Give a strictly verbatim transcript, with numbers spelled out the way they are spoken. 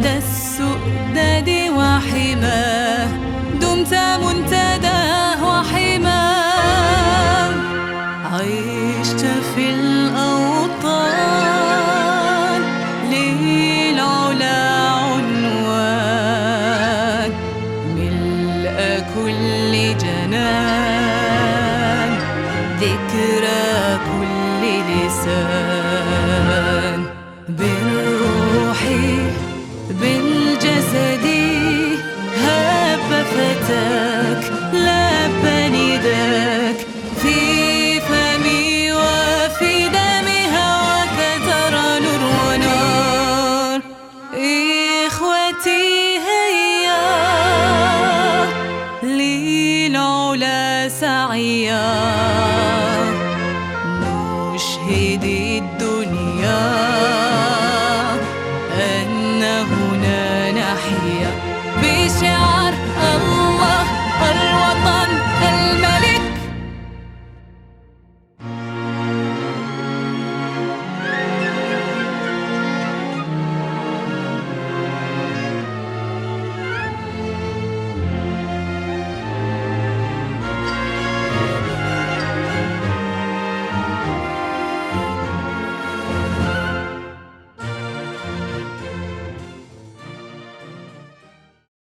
السؤدد وحماه، دمت منتداه وحماه. عشت في الأوطان للعلا عنوان، ملء كل جنان ذكرى كل لسان. بالروح بالجسد هب فتاك، لب نداك في فمي وفي دمي، هواك ترى نور ونار. إخوتي هيا للعلا سعيا، نشهد الدنيا